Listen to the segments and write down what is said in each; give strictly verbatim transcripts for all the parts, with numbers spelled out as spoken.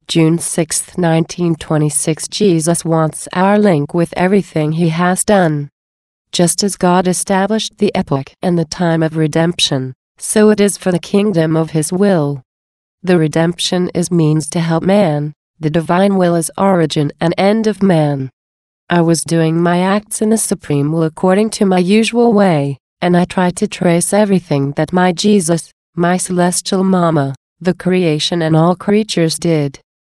June sixth, nineteen twenty-six. Jesus wants our link with everything he has done. Just as God established the epoch and the time of redemption, so it is for the kingdom of his will. The redemption is means to help man, the divine will is origin and end of man. I was doing my acts in the supreme will according to my usual way, and I tried to trace everything that my Jesus, my celestial mama, the creation and all creatures did.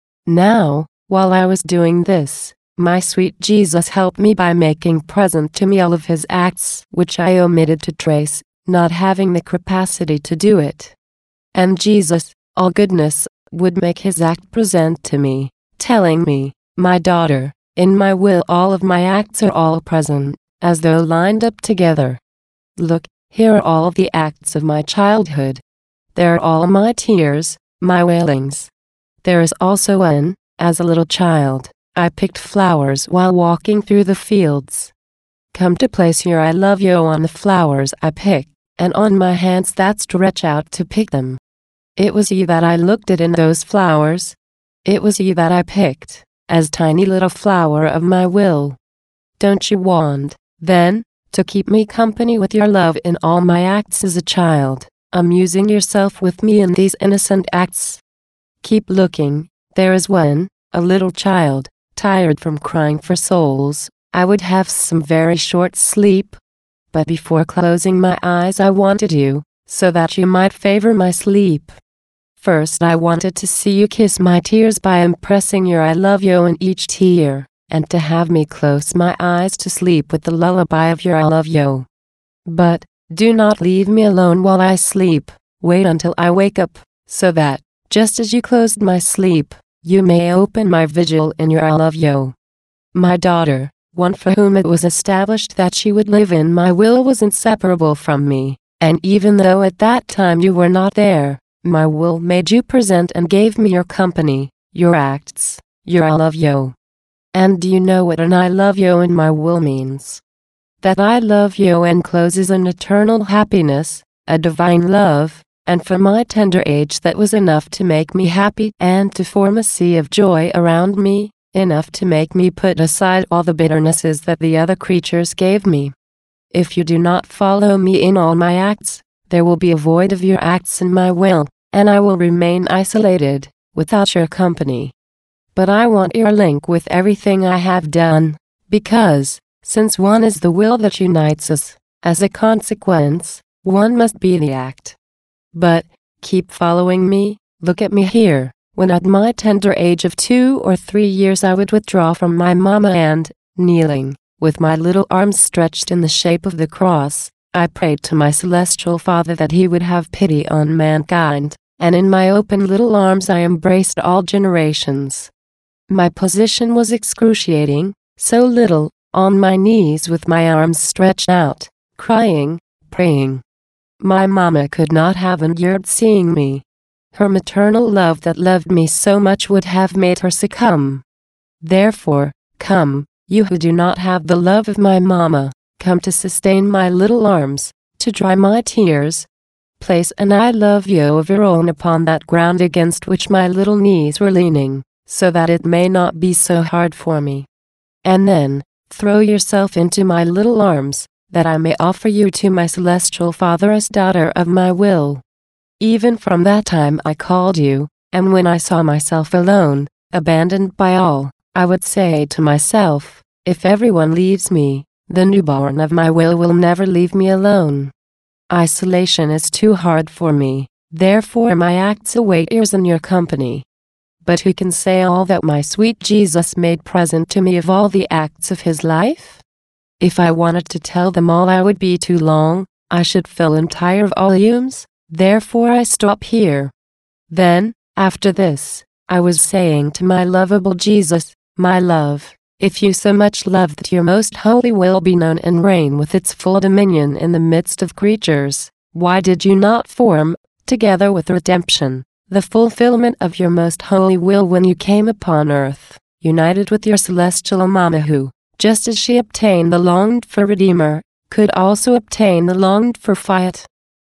Now, while I was doing this, my sweet Jesus helped me by making present to me all of his acts which I omitted to trace, not having the capacity to do it. And Jesus, all goodness, would make his act present to me, telling me, my daughter, in my will all of my acts are all present, as though lined up together. Look, here are all the acts of my childhood. There are all my tears, my wailings. There is also when, as a little child, I picked flowers while walking through the fields. Come to place your I love you on the flowers I picked, and on my hands that stretch out to pick them. It was you that I looked at in those flowers. It was you that I picked, as tiny little flower of my will. Don't you want, then, to keep me company with your love in all my acts as a child, amusing yourself with me in these innocent acts? Keep looking, there is when, a little child, tired from crying for souls, I would have some very short sleep. But before closing my eyes I wanted you, so that you might favor my sleep. First I wanted to see you kiss my tears by impressing your I love you in each tear, and to have me close my eyes to sleep with the lullaby of your I love you. But, do not leave me alone while I sleep, wait until I wake up, so that, just as you closed my sleep, you may open my vigil in your I love you. My daughter, one for whom it was established that she would live in my will was inseparable from me, and even though at that time you were not there, my will made you present and gave me your company, your acts, your I love you. And do you know what an I love you in my will means? That I love you encloses an eternal happiness, a divine love, and for my tender age that was enough to make me happy and to form a sea of joy around me, enough to make me put aside all the bitternesses that the other creatures gave me. If you do not follow me in all my acts, there will be a void of your acts in my will, and I will remain isolated, without your company. But I want your link with everything I have done, because, since one is the will that unites us, as a consequence, one must be the act. But, keep following me, look at me here, when at my tender age of two or three years I would withdraw from my mama and, kneeling, with my little arms stretched in the shape of the cross, I prayed to my celestial Father that he would have pity on mankind, and in my open little arms I embraced all generations. My position was excruciating, so little, on my knees with my arms stretched out, crying, praying. My mama could not have endured seeing me. Her maternal love that loved me so much would have made her succumb. Therefore, come, you who do not have the love of my mama, come to sustain my little arms, to dry my tears. Place an I love you of your own upon that ground against which my little knees were leaning, so that it may not be so hard for me. And then, throw yourself into my little arms, that I may offer you to my celestial Father as daughter of my will. Even from that time I called you, and when I saw myself alone, abandoned by all, I would say to myself, if everyone leaves me, the newborn of my will will never leave me alone. Isolation is too hard for me, therefore my acts await yours in your company. But who can say all that my sweet Jesus made present to me of all the acts of his life? If I wanted to tell them all I would be too long, I should fill entire volumes, therefore I stop here. Then, after this, I was saying to my lovable Jesus, my love, if you so much love that your most holy will be known and reign with its full dominion in the midst of creatures, why did you not form, together with redemption, the fulfillment of your most holy will when you came upon earth, united with your celestial Mama who, just as she obtained the longed-for Redeemer, could also obtain the longed-for Fiat?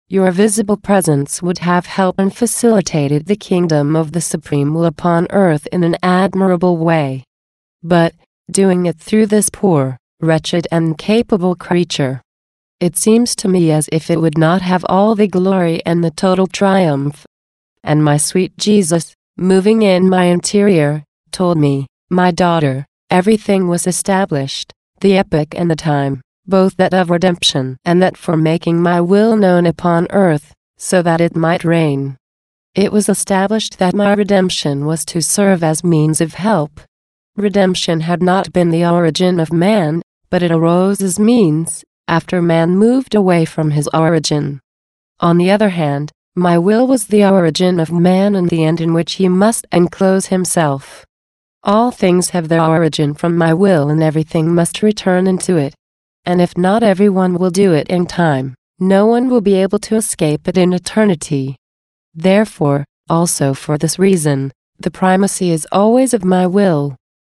your visible presence would have helped and facilitated the kingdom of the Supreme Will upon earth in an admirable way. But, doing it through this poor, wretched and incapable creature, it seems to me as if it would not have all the glory and the total triumph. And my sweet Jesus, moving in my interior, told me, my daughter, everything was established, the epoch and the time, both that of redemption and that for making my will known upon earth, so that it might reign. It was established that my redemption was to serve as means of help. Redemption had not been the origin of man, but it arose as means, after man moved away from his origin. On the other hand, my will was the origin of man and the end in which he must enclose himself. All things have their origin from my will and everything must return into it. And if not everyone will do it in time, no one will be able to escape it in eternity. Therefore, also for this reason, the primacy is always of my will.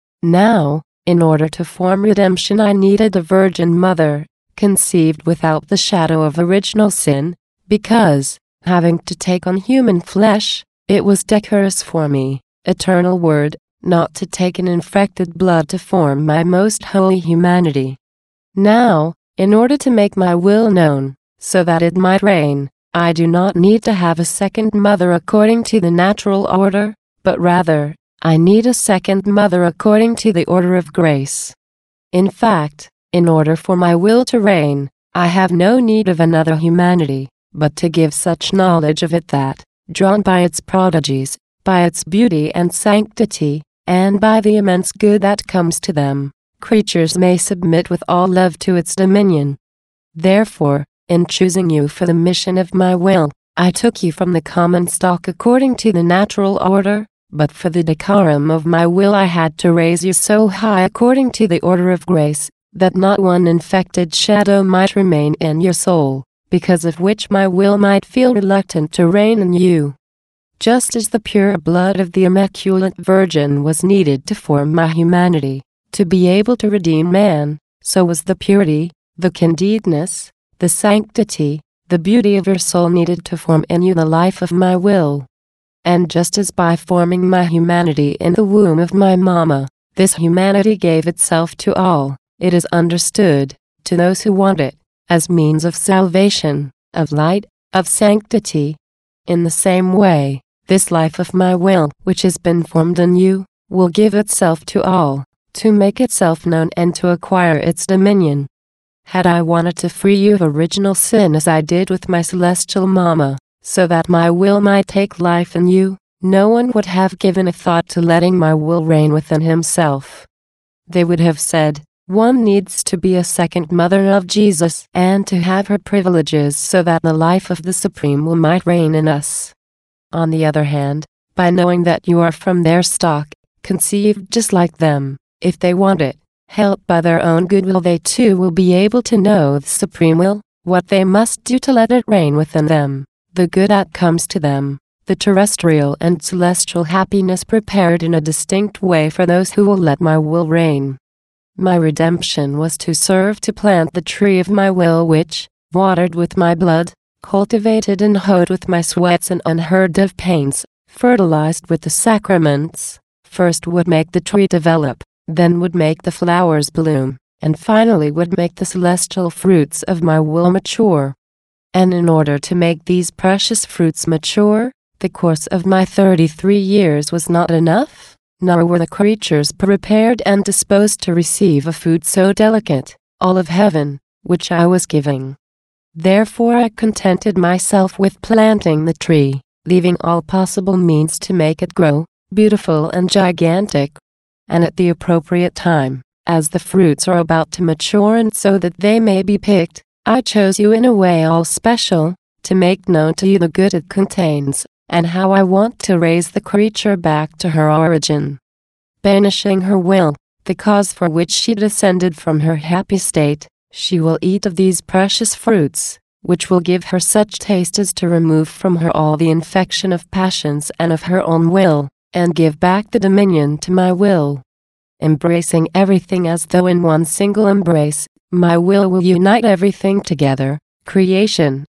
Now, in order to form redemption I needed a virgin mother, conceived without the shadow of original sin, because, having to take on human flesh, it was decorous for me, eternal Word, not to take an infected blood to form my most holy humanity. Now, in order to make my will known, so that it might reign, I do not need to have a second mother according to the natural order, but rather, I need a second mother according to the order of grace. In fact, in order for my will to reign, I have no need of another humanity, but to give such knowledge of it that, drawn by its prodigies, by its beauty and sanctity, and by the immense good that comes to them, creatures may submit with all love to its dominion. Therefore, in choosing you for the mission of my will, I took you from the common stock according to the natural order, but for the decorum of my will I had to raise you so high according to the order of grace, that not one infected shadow might remain in your soul, because of which my will might feel reluctant to reign in you. Just as the pure blood of the Immaculate Virgin was needed to form my humanity, to be able to redeem man, so was the purity, the candidness, the sanctity, the beauty of your soul needed to form in you the life of my will. And just as by forming my humanity in the womb of my mama, this humanity gave itself to all, it is understood, to those who want it, as means of salvation, of light, of sanctity. In the same way, this life of my will, which has been formed in you, will give itself to all, to make itself known and to acquire its dominion. Had I wanted to free you of original sin as I did with my celestial mama, so that my will might take life in you, no one would have given a thought to letting my will reign within himself. They would have said, one needs to be a second mother of Jesus and to have her privileges so that the life of the Supreme Will might reign in us. On the other hand, by knowing that you are from their stock, conceived just like them, if they want it, helped by their own goodwill, they too will be able to know the Supreme Will, what they must do to let it reign within them, the good that comes to them, the terrestrial and celestial happiness prepared in a distinct way for those who will let my will reign. My redemption was to serve to plant the tree of my will which, watered with my blood, cultivated and hoed with my sweats and unheard of pains, fertilized with the sacraments, first would make the tree develop, then would make the flowers bloom, and finally would make the celestial fruits of my will mature. And in order to make these precious fruits mature, the course of my thirty-three years was not enough, nor were the creatures prepared and disposed to receive a food so delicate, all of heaven, which I was giving. Therefore I contented myself with planting the tree, leaving all possible means to make it grow, beautiful and gigantic. And at the appropriate time, as the fruits are about to mature and so that they may be picked, I chose you in a way all special, to make known to you the good it contains, and how I want to raise the creature back to her origin. Banishing her will, the cause for which she descended from her happy state, she will eat of these precious fruits, which will give her such taste as to remove from her all the infection of passions and of her own will, and give back the dominion to my will. Embracing everything as though in one single embrace, my will will unite everything together, creation,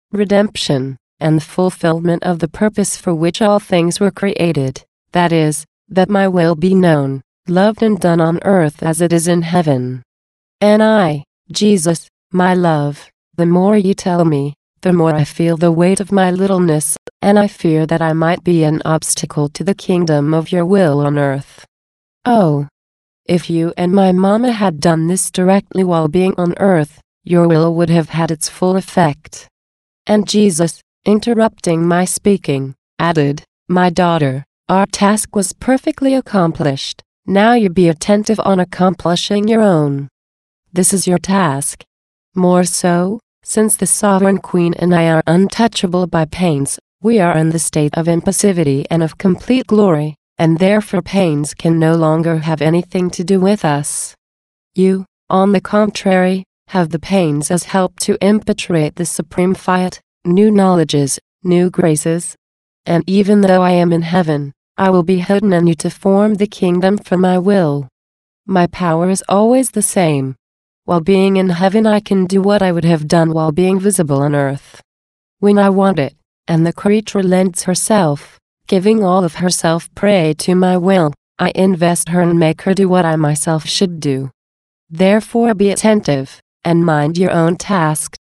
redemption, and the fulfillment of the purpose for which all things were created, that is, that my will be known, loved and done on earth as it is in heaven. And I, Jesus, my love, the more you tell me, the more I feel the weight of my littleness, and I fear that I might be an obstacle to the kingdom of your will on earth. Oh, if you and my mama had done this directly while being on earth, your will would have had its full effect. And Jesus, interrupting my speaking, added, My daughter, our task was perfectly accomplished. Now you be attentive on accomplishing your own. This is your task. More so, since the Sovereign Queen and I are untouchable by pains, we are in the state of impassivity and of complete glory, and therefore pains can no longer have anything to do with us. You, on the contrary, have the pains as help to impetrate the supreme fiat, new knowledges, new graces. And even though I am in heaven, I will be hidden in you to form the kingdom for my will. My power is always the same. While being in heaven I can do what I would have done while being visible on earth. When I want it, and the creature lends herself, giving all of herself prey to my will, I invest her and make her do what I myself should do. Therefore be attentive, and mind your own task,